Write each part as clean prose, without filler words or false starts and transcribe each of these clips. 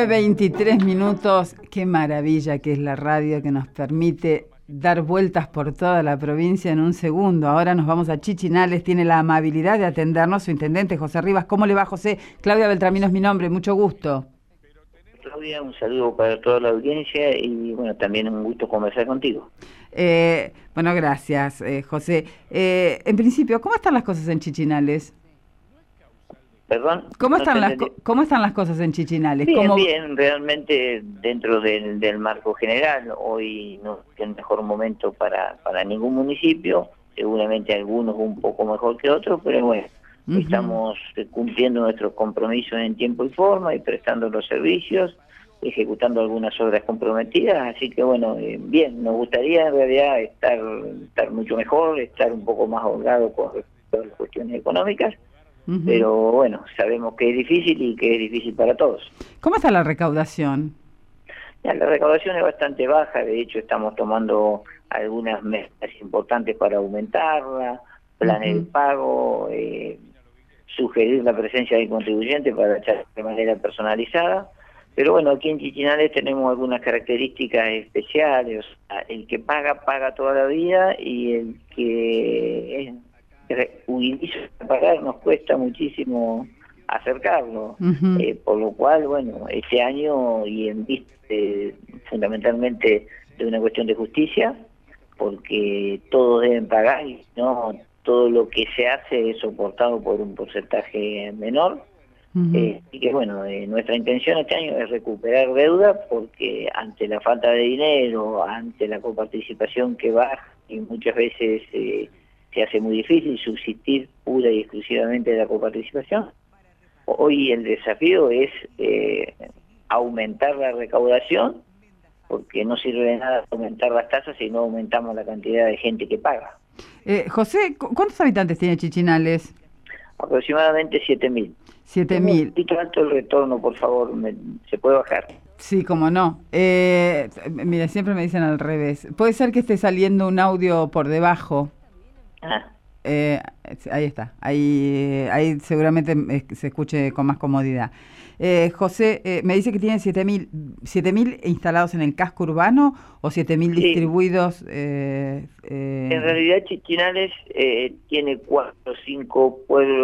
9:23. Qué maravilla que es la radio, que nos permite dar vueltas por toda la provincia en un segundo. Ahora nos vamos a Chichinales. Tiene la amabilidad de atendernos su intendente, José Rivas. ¿Cómo le va, José? Claudia Beltramino es mi nombre, mucho gusto. Claudia, un saludo para toda la audiencia y bueno, también un gusto conversar contigo. Bueno, gracias, José. En principio, ¿cómo están las cosas en Chichinales? ¿Perdón? ¿Cómo están las cosas en Chichinales? Bien, bien, realmente dentro del marco general. Hoy no es el mejor momento para ningún municipio, seguramente algunos un poco mejor que otros, pero bueno, estamos cumpliendo nuestros compromisos en tiempo y forma y prestando los servicios, ejecutando algunas obras comprometidas, así que bueno, bien, nos gustaría en realidad estar mucho mejor, estar un poco más holgado con respecto a las cuestiones económicas, pero bueno, sabemos que es difícil y que es difícil para todos. ¿Cómo está la recaudación? Ya, la recaudación es bastante baja, de hecho estamos tomando algunas medidas importantes para aumentarla, planes de pago, sugerir la presencia del contribuyente para echar de manera personalizada, pero bueno, aquí en Chichinales tenemos algunas características especiales, o sea, el que paga toda la vida y el que inicio a pagar nos cuesta muchísimo acercarlo, por lo cual, bueno, este año y en vista fundamentalmente de una cuestión de justicia, porque todos deben pagar y no todo lo que se hace es soportado por un porcentaje menor. Y que bueno, nuestra intención este año es recuperar deuda porque ante la falta de dinero, ante la coparticipación que baja y muchas veces se hace muy difícil subsistir pura y exclusivamente de la coparticipación. Hoy el desafío es aumentar la recaudación, porque no sirve de nada aumentar las tasas si no aumentamos la cantidad de gente que paga. José, ¿cuántos habitantes tiene Chichinales? Aproximadamente 7.000. 7.000. Un poquito alto el retorno, por favor, ¿se puede bajar? Sí, cómo no. Mira, siempre me dicen al revés. Puede ser que esté saliendo un audio por debajo. Ahí está, ahí seguramente se escuche con más comodidad. José, me dice que tienen 7.000 instalados en el casco urbano o 7.000 distribuidos. En realidad Chichinales tiene 4 o 5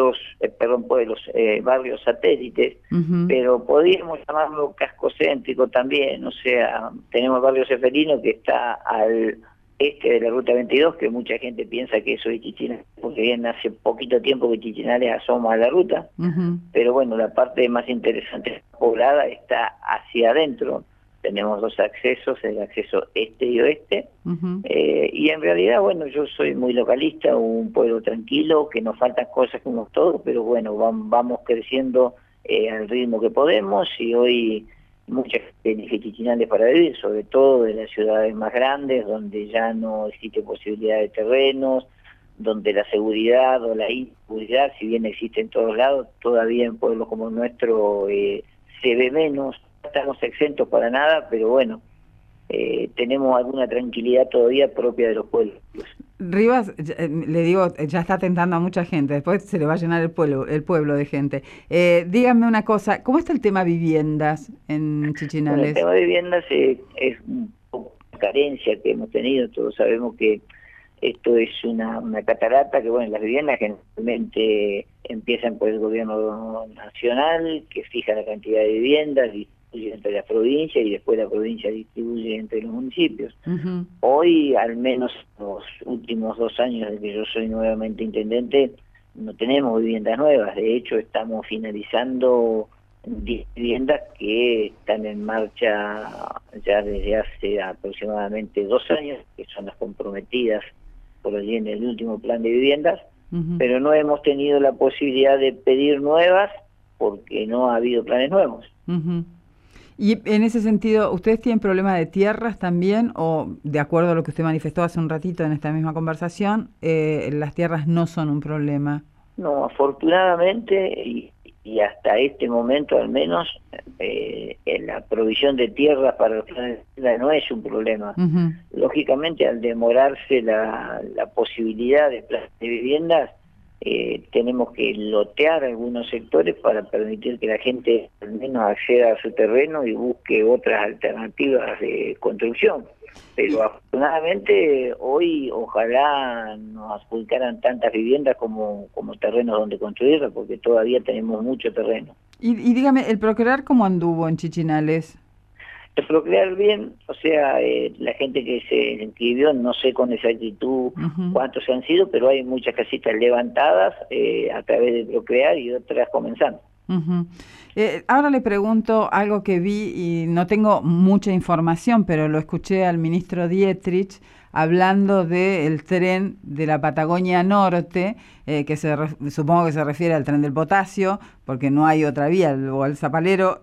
barrios satélites, pero podríamos llamarlo casco céntrico también, o sea, tenemos el barrio Ceferino que está al este de la Ruta 22, que mucha gente piensa que eso es Chichinales, porque bien hace poquito tiempo que Chichinales asoma a la ruta, pero bueno, la parte más interesante poblada está hacia adentro. Tenemos 2 accesos, el acceso este y oeste, y en realidad, bueno, yo soy muy localista, un pueblo tranquilo, que nos faltan cosas como todos, pero bueno, vamos creciendo al ritmo que podemos, y hoy muchas elige Chichinales para vivir, sobre todo de las ciudades más grandes, donde ya no existe posibilidad de terrenos, donde la seguridad o la inseguridad, si bien existe en todos lados, todavía en pueblos como el nuestro se ve menos. No estamos exentos para nada, pero bueno, tenemos alguna tranquilidad todavía propia de los pueblos. Rivas, le digo, ya está tentando a mucha gente, después se le va a llenar el pueblo de gente. Dígame una cosa, ¿cómo está el tema viviendas en Chichinales? Bueno, el tema de viviendas es un poco una carencia que hemos tenido, todos sabemos que esto es una catarata, que bueno, las viviendas generalmente empiezan por el gobierno nacional, que fija la cantidad de viviendas, distribuye entre las provincias y después la provincia distribuye entre los municipios. Hoy, al menos los últimos 2 años de que yo soy nuevamente intendente, no tenemos viviendas nuevas, de hecho estamos finalizando 10 viviendas que están en marcha ya desde hace aproximadamente 2 años, que son las comprometidas por allí en el último plan de viviendas, pero no hemos tenido la posibilidad de pedir nuevas porque no ha habido planes nuevos. Y en ese sentido, ¿ustedes tienen problemas de tierras también? O, de acuerdo a lo que usted manifestó hace un ratito en esta misma conversación, las tierras no son un problema. No, afortunadamente, y hasta este momento al menos, la provisión de tierras para los planes de vivienda no es un problema. Lógicamente, al demorarse la posibilidad de planes de viviendas, tenemos que lotear algunos sectores para permitir que la gente al menos acceda a su terreno y busque otras alternativas de construcción. Pero afortunadamente hoy ojalá nos adjudicaran tantas viviendas como terrenos donde construirlas, porque todavía tenemos mucho terreno. Y dígame, ¿el Procrear cómo anduvo en Chichinales? El Procrear bien, o sea, la gente que se inscribió, no sé con exactitud cuántos han sido, pero hay muchas casitas levantadas a través de Procrear y otras comenzando. Ahora le pregunto algo que vi y no tengo mucha información, pero lo escuché al ministro Dietrich hablando del tren de la Patagonia Norte, que supongo que se refiere al tren del potasio, porque no hay otra vía, o al Zapalero,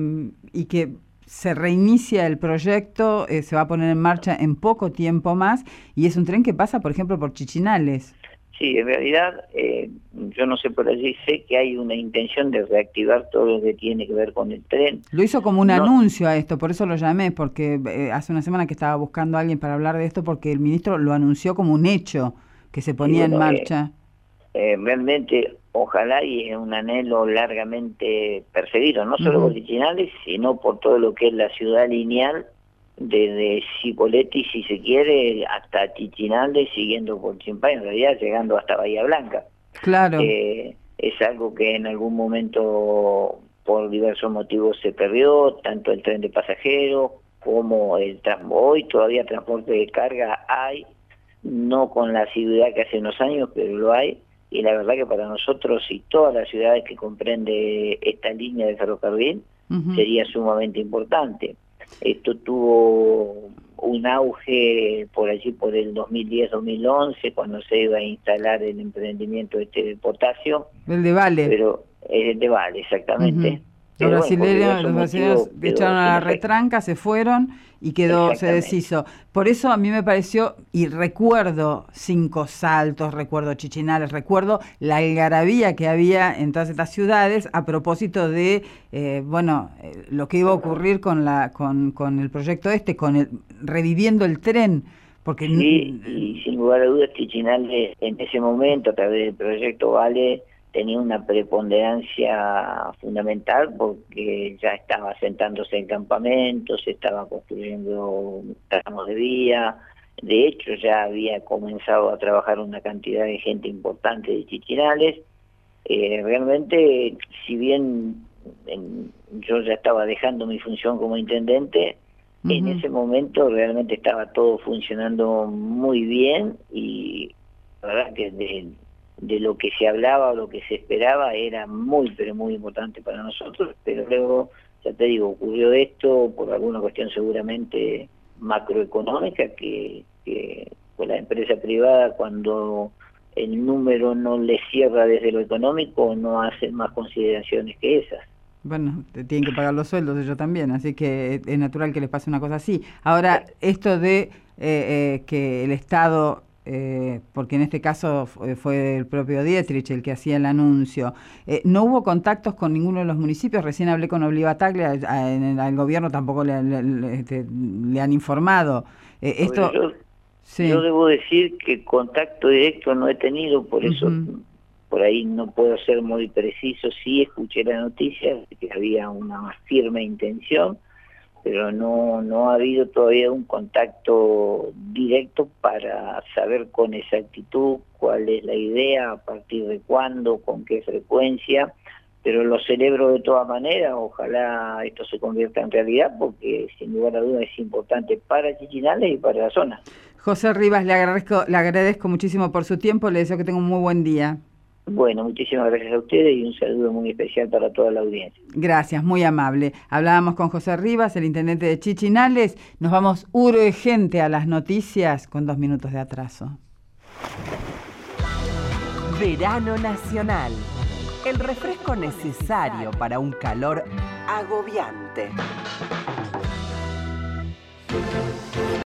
y que se reinicia el proyecto, se va a poner en marcha en poco tiempo más, y es un tren que pasa, por ejemplo, por Chichinales. Sí, en realidad, yo no sé por allí, sé que hay una intención de reactivar todo lo que tiene que ver con el tren. Lo hizo como un anuncio a esto, por eso lo llamé, porque hace una semana que estaba buscando a alguien para hablar de esto, porque el ministro lo anunció como un hecho que se ponía en marcha. Realmente, ojalá, y es un anhelo largamente perseguido, no solo por Chichinales, sino por todo lo que es la ciudad lineal, desde Cipolletti, si se quiere, hasta Chichinales, siguiendo por Chimpay, en realidad llegando hasta Bahía Blanca. Claro. Es algo que en algún momento, por diversos motivos, se perdió, tanto el tren de pasajeros como el hoy todavía transporte de carga hay, no con la asiduidad que hace unos años, pero lo hay, y la verdad que para nosotros y todas las ciudades que comprende esta línea de ferrocarril sería sumamente importante. Esto tuvo un auge por allí por el 2010-2011, cuando se iba a instalar el emprendimiento de potasio. El de Vale. Pero el de Vale, exactamente. Los brasileños echaron a la retranca, se fueron y se deshizo. Por eso a mí me pareció, y recuerdo Cinco Saltos, recuerdo Chichinales, recuerdo la algarabía que había en todas estas ciudades a propósito de lo que iba a ocurrir con el proyecto reviviendo el tren. Porque sí, y sin lugar a dudas Chichinales en ese momento, a través del proyecto Vale, tenía una preponderancia fundamental porque ya estaba asentándose en campamentos, se estaba construyendo tramos de vía, de hecho ya había comenzado a trabajar una cantidad de gente importante de Chichinales. Realmente, si bien yo ya estaba dejando mi función como intendente, en ese momento realmente estaba todo funcionando muy bien y la verdad que de lo que se hablaba o lo que se esperaba era muy, pero muy importante para nosotros, pero luego, ya te digo, ocurrió esto por alguna cuestión seguramente macroeconómica, que pues la empresa privada, cuando el número no le cierra desde lo económico, no hace más consideraciones que esas. Bueno, te tienen que pagar los sueldos ellos también, así que es natural que les pase una cosa así. Ahora, esto de que el Estado... porque en este caso fue el propio Dietrich el que hacía el anuncio. ¿No hubo contactos con ninguno de los municipios? Recién hablé con Oliva Taglia, al gobierno tampoco le han informado. Yo debo decir que contacto directo no he tenido, por eso por ahí no puedo ser muy preciso. Sí escuché la noticia de que había una firme intención, pero no ha habido todavía un contacto directo para saber con exactitud cuál es la idea, a partir de cuándo, con qué frecuencia, pero lo celebro de todas maneras. Ojalá esto se convierta en realidad, porque sin lugar a dudas es importante para Chichinales y para la zona. José Rivas, le agradezco muchísimo por su tiempo, le deseo que tenga un muy buen día. Bueno, muchísimas gracias a ustedes y un saludo muy especial para toda la audiencia. Gracias, muy amable. Hablábamos con José Rivas, el intendente de Chichinales. Nos vamos urgente a las noticias con 2 minutos de atraso. Verano Nacional. El refresco necesario para un calor agobiante.